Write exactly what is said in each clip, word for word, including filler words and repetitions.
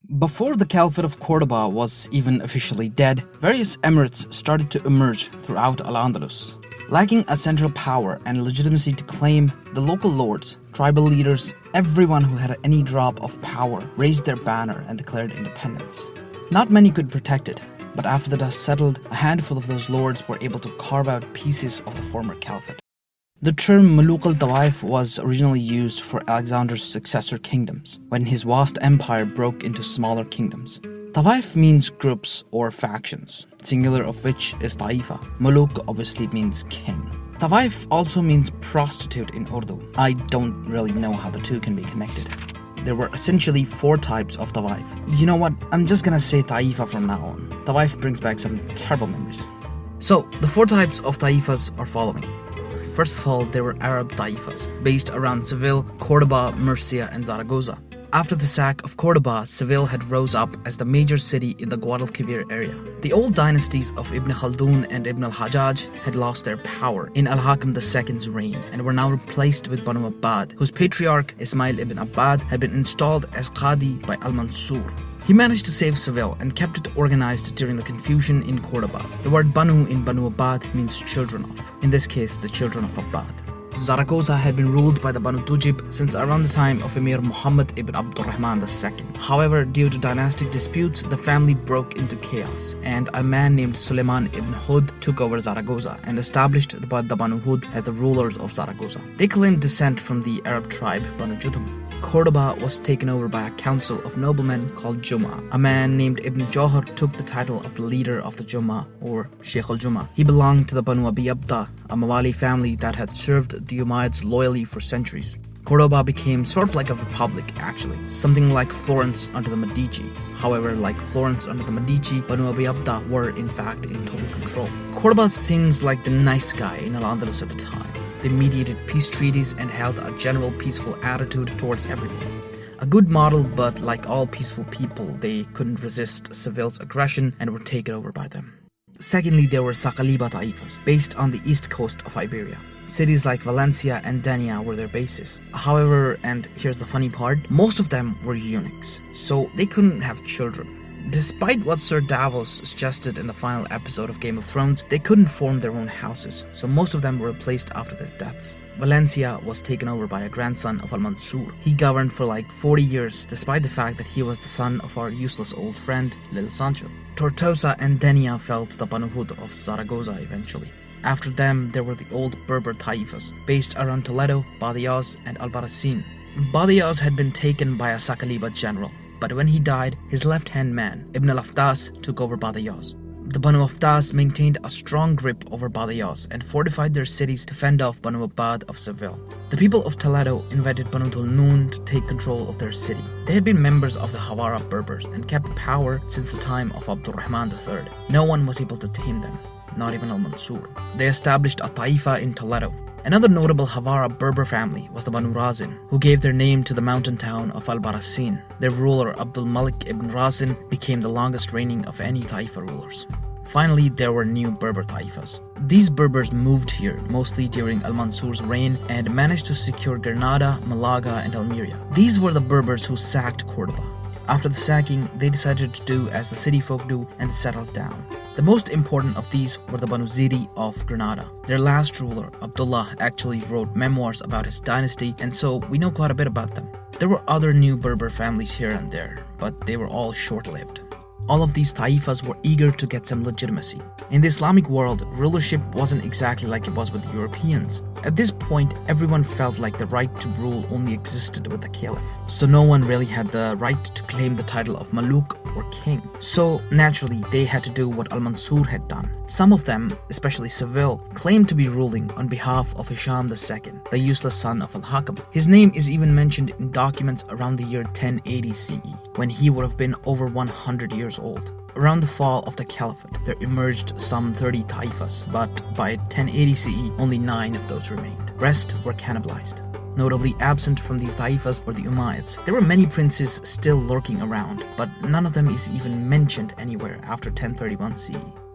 Before the Caliphate of Cordoba was even officially dead, various emirates started to emerge throughout Al-Andalus. Lacking a central power and legitimacy to claim, the local lords, tribal leaders, everyone who had any drop of power raised their banner and declared independence. Not many could protect it, but after the dust settled, a handful of those lords were able to carve out pieces of the former caliphate. The term Muluk al-Tawaif was originally used for Alexander's successor kingdoms, when his vast empire broke into smaller kingdoms. Tawaif means groups or factions, singular of which is Taifa. Muluk obviously means king. Tawaif also means prostitute in Urdu. I don't really know how the two can be connected. There were essentially four types of Tawaif. You know what, I'm just gonna say Taifa from now on. Tawaif brings back some terrible memories. So, the four types of Taifas are following. First of all, there were Arab Taifas, based around Seville, Cordoba, Murcia, and Zaragoza. After the sack of Cordoba, Seville had rose up as the major city in the Guadalquivir area. The old dynasties of Ibn Khaldun and Ibn al-Hajjaj had lost their power in Al-Hakam the Second's reign and were now replaced with Banu Abbad, whose patriarch Ismail ibn Abbad had been installed as Qadi by Al-Mansur. He managed to save Seville and kept it organized during the confusion in Cordoba. The word Banu in Banu Abbad means children of, in this case the children of Abbad. Zaragoza had been ruled by the Banu Tujib since around the time of Emir Muhammad ibn Abdurrahman the Second. However, due to dynastic disputes, the family broke into chaos, and a man named Suleiman ibn Hud took over Zaragoza and established the Banu Hud as the rulers of Zaragoza. They claimed descent from the Arab tribe Banu Jutham. Cordoba was taken over by a council of noblemen called Juma. A man named Ibn Jawhar took the title of the leader of the Juma, or Sheikh al-Juma. He belonged to the Banu Abi Abda, a Mawali family that had served the Umayyads loyally for centuries. Cordoba became sort of like a republic, actually, something like Florence under the Medici. However, like Florence under the Medici, Banu Abi Abda were in fact in total control. Cordoba seems like the nice guy in Al-Andalus at the time. They mediated peace treaties and held a general peaceful attitude towards everything. A good model, but like all peaceful people, they couldn't resist Seville's aggression and were taken over by them. Secondly, there were Saqaliba Taifas, based on the east coast of Iberia. Cities like Valencia and Denia were their bases. However, and here's the funny part, most of them were eunuchs, so they couldn't have children. Despite what Sir Davos suggested in the final episode of Game of Thrones, they couldn't form their own houses, so most of them were replaced after their deaths. Valencia was taken over by a grandson of Al-Mansur. He governed for like forty years, despite the fact that he was the son of our useless old friend, Little Sancho. Tortosa and Denia fell to the Banu Hud of Zaragoza eventually. After them, there were the old Berber Taifas, based around Toledo, Badajoz, and Albarracin. Badajoz had been taken by a Saqaliba general, but when he died, his left-hand man, Ibn al-Aftas, took over Badajoz. The Banu Aftas maintained a strong grip over Badajoz and fortified their cities to fend off Banu Abbad of Seville. The people of Toledo invited Banu Tulnoon to take control of their city. They had been members of the Hawara Berbers and kept power since the time of Abdurrahman the Third. No one was able to tame them, not even Al-Mansur. They established a Taifa in Toledo. Another notable Hawara Berber family was the Banu Razin, who gave their name to the mountain town of Albarracin. Their ruler Abdul Malik ibn Razin became the longest reigning of any Taifa rulers. Finally, there were new Berber Taifas. These Berbers moved here mostly during Al-Mansur's reign and managed to secure Granada, Malaga, and Almeria. These were the Berbers who sacked Cordoba. After the sacking, they decided to do as the city folk do and settled down. The most important of these were the Banu Zidi of Granada. Their last ruler, Abdullah, actually wrote memoirs about his dynasty, and so we know quite a bit about them. There were other new Berber families here and there, but they were all short-lived. All of these Taifas were eager to get some legitimacy. In the Islamic world, rulership wasn't exactly like it was with the Europeans. At this point, everyone felt like the right to rule only existed with the caliph. So no one really had the right to claim the title of Maluk or king. So naturally, they had to do what Al-Mansur had done. Some of them, especially Seville, claimed to be ruling on behalf of Hisham the Second, the useless son of Al-Hakam. His name is even mentioned in documents around the year ten eighty C E, when he would have been over one hundred years old. Around the fall of the Caliphate, there emerged some thirty Taifas, but by ten eighty C E, only nine of those remained. Rest were cannibalized. Notably absent from these Taifas were the Umayyads. There were many princes still lurking around, but none of them is even mentioned anywhere after ten thirty-one C E.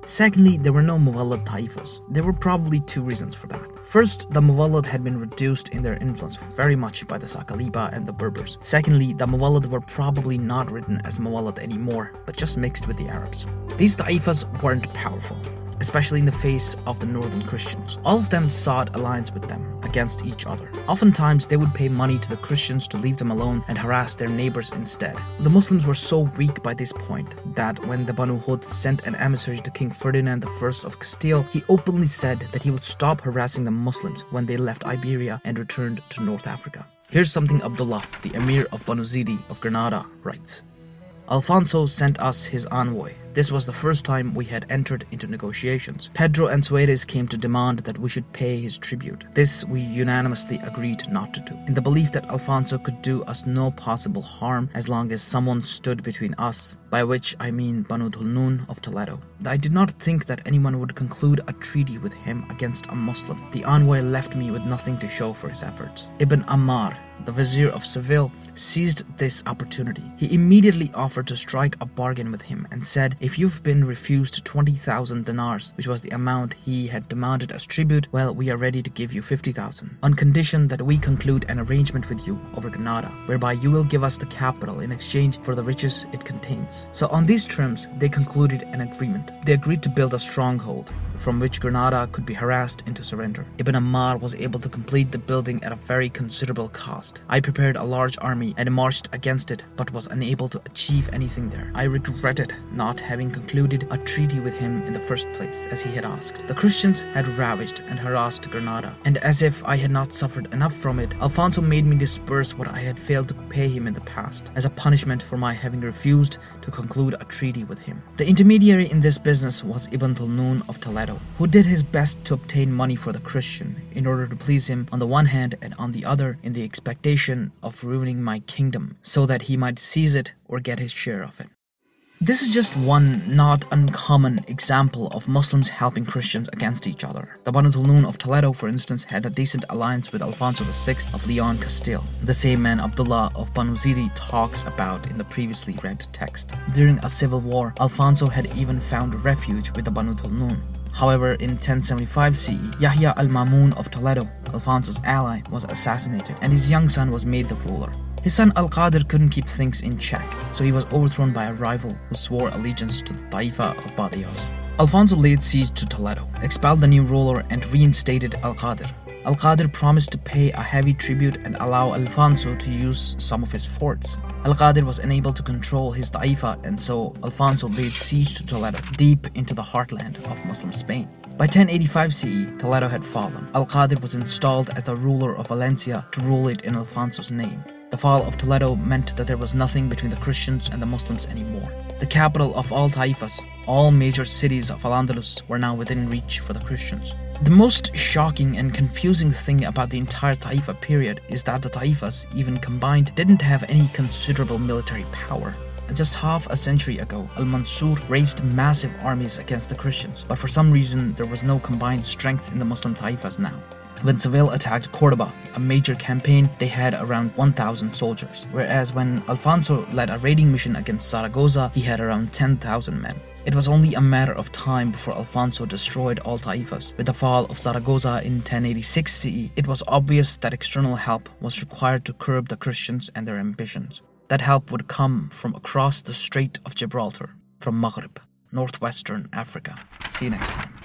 Secondly, there were no Muwallad Taifas. There were probably two reasons for that. First, the Muwallad had been reduced in their influence very much by the Saqaliba and the Berbers. Secondly, the Muwallad were probably not written as Muwallad anymore, but just mixed with the Arabs. These Taifas weren't powerful, especially in the face of the northern Christians. All of them sought alliance with them against each other. Oftentimes, they would pay money to the Christians to leave them alone and harass their neighbors instead. The Muslims were so weak by this point that when the Banu Hud sent an emissary to King Ferdinand the First of Castile, he openly said that he would stop harassing the Muslims when they left Iberia and returned to North Africa. Here's something Abdullah, the Emir of Banu Zidi of Granada, writes. Alfonso sent us his envoy. This was the first time we had entered into negotiations. Pedro and Suarez came to demand that we should pay his tribute. This we unanimously agreed not to do, in the belief that Alfonso could do us no possible harm as long as someone stood between us, by which I mean Banu Dhul-Nun of Toledo. I did not think that anyone would conclude a treaty with him against a Muslim. The envoy left me with nothing to show for his efforts. Ibn Ammar, the Vizier of Seville, seized this opportunity. He immediately offered to strike a bargain with him and said, if you've been refused twenty thousand dinars, which was the amount he had demanded as tribute, well, we are ready to give you fifty thousand, on condition that we conclude an arrangement with you over Granada, whereby you will give us the capital in exchange for the riches it contains. So on these terms, they concluded an agreement. They agreed to build a stronghold from which Granada could be harassed into surrender. Ibn Ammar was able to complete the building at a very considerable cost. I prepared a large army and marched against it, but was unable to achieve anything there. I regretted not having concluded a treaty with him in the first place, as he had asked. The Christians had ravaged and harassed Granada, and as if I had not suffered enough from it, Alfonso made me disperse what I had failed to pay him in the past, as a punishment for my having refused to conclude a treaty with him. The intermediary in this business was Ibn Dhul-Nun of Toledo, who did his best to obtain money for the Christian in order to please him on the one hand, and on the other in the expectation of ruining my kingdom so that he might seize it or get his share of it. This is just one not uncommon example of Muslims helping Christians against each other. The Banu Dhul-Nun of Toledo, for instance, had a decent alliance with Alfonso the Sixth of Leon Castile, the same man Abdullah of Banu Zidi talks about in the previously read text. During a civil war, Alfonso had even found refuge with the Banu Dhul-Nun. However, in ten seventy-five C E, Yahya al-Mamun of Toledo, Alfonso's ally, was assassinated and his young son was made the ruler. His son Al-Qadir couldn't keep things in check, so he was overthrown by a rival who swore allegiance to the Taifa of Badajoz. Alfonso laid siege to Toledo, expelled the new ruler and reinstated Al-Qadir. Al-Qadir promised to pay a heavy tribute and allow Alfonso to use some of his forts. Al-Qadir was unable to control his Taifa, and so Alfonso laid siege to Toledo, deep into the heartland of Muslim Spain. By ten eighty-five C E, Toledo had fallen. Al-Qadir was installed as the ruler of Valencia to rule it in Alfonso's name. The fall of Toledo meant that there was nothing between the Christians and the Muslims anymore. The capital of all Taifas, all major cities of Al-Andalus, were now within reach for the Christians. The most shocking and confusing thing about the entire Taifa period is that the Taifas, even combined, didn't have any considerable military power. Just half a century ago, Al-Mansur raised massive armies against the Christians, but for some reason there was no combined strength in the Muslim Taifas now. When Seville attacked Cordoba, a major campaign, they had around one thousand soldiers, whereas when Alfonso led a raiding mission against Zaragoza, he had around ten thousand men. It was only a matter of time before Alfonso destroyed all Taifas. With the fall of Zaragoza in ten eighty-six C E, it was obvious that external help was required to curb the Christians and their ambitions. That help would come from across the Strait of Gibraltar, from Maghreb, northwestern Africa. See you next time.